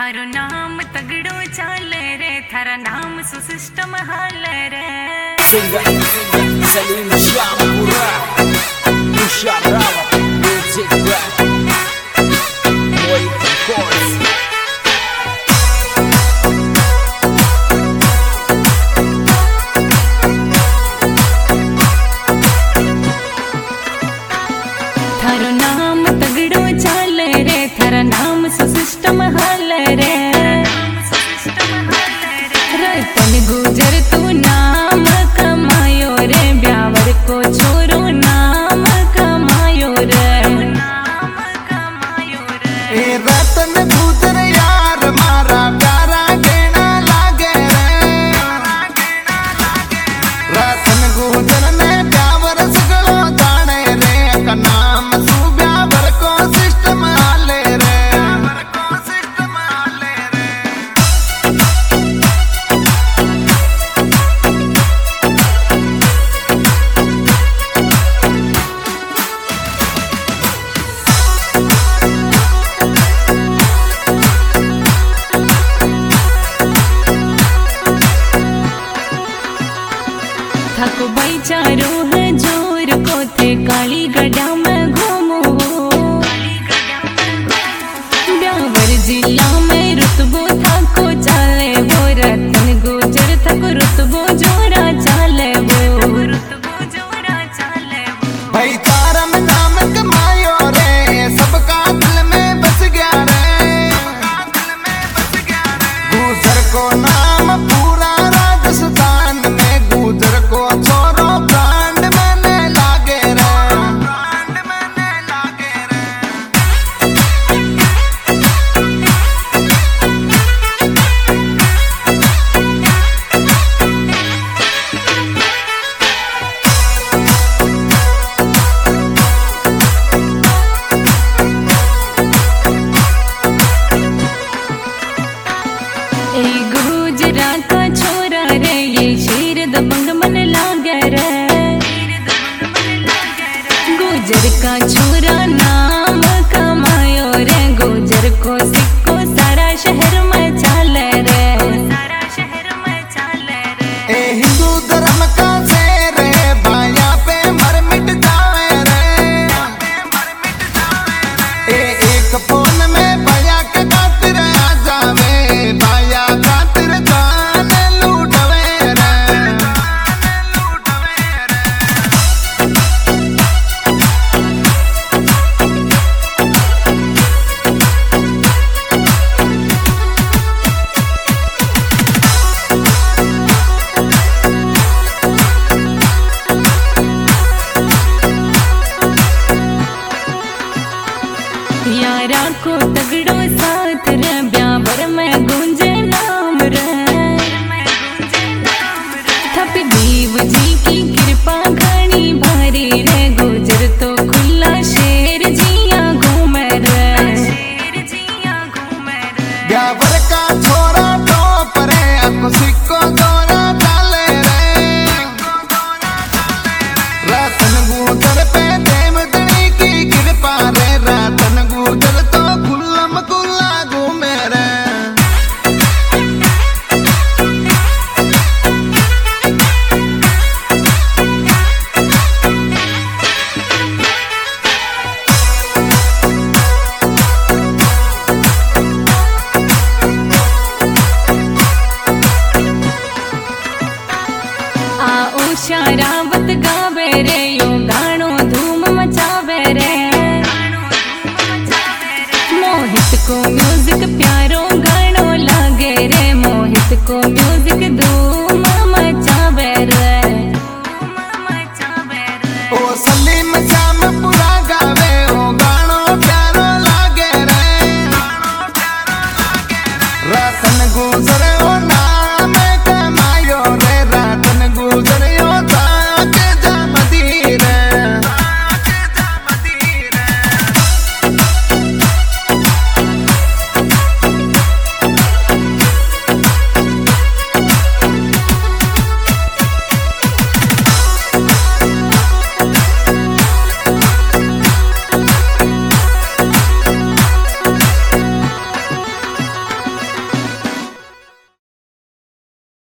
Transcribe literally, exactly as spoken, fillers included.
थारो नाम तगड़ो चाले रे, थारा नाम सुसिस्टम हाले रे। Singer, Salim Shamapura, Usha Brava, Music Rap, Boy Chorus. थारो नाम तगड़ो चाले रे, थारा नाम सुसिस्टम हाले रे। रतन गुजर तू नाम कमायो रे, ब्यावर को छोरो नाम कमायो रे। ए रतन गुजर यार मारा प्यारा कहना लागे रे। रतन गुजर ने ब्यावर सगलो जाने रे, का नाम सु ब्यावर को सिस्टम हाले रे। थको चारो है जोर को थे काली गड्ढा में घूमो। ब्यावर जिला में रुतबो थको चाले वो, रतन गुजर थको रुतबो जोरा चाले वो। भाई तारा में नाम कमायो रे, सबका दिल में बस गया रे। गुजर को नाम पूरा राजस्थान में, गुजर को छोरो ब्रांड मैंने लागे रे। ए गुजरा का छोरा रे, ये शेर दबंग मन लागे रे। गुजर का छोरा नाम कमायो रे, गुजर को सिक्को सारा शहर में चाले रे। ए हिंदू धर्म का शेर रे, बाया पे मर मिट जावे रे। ए एक फोन में बाया के खातिर आ जावे, बाया खातिर जान लूटवे रे। यारा को तगड़ो साथ रे, ब्यावर में गूंजे नाम रे। थप देव जी की कृपा घनी भारी रे, गुजर तो खुला शेर जिया घूमे रे। ब्यावर का छोरा टॉप रे, आपको सिक्को जोरा डाले रे। रतन गुजर पे देव दनी की कृपा रे, रतन गुजर तो खुल्लम खुल्ला घूमे रे। आ उषा रावत गावे रे, यो गानो धूम मचावे रे। मोहित को म्यूजिक प्यारो गानो लागे रे, मोहित को म्यूजिक धूम मचावे रे। ओ सलीम श्यामपुरा गावे, ओ गानो प्यारो लागे रे। रतन गुजर ओ ना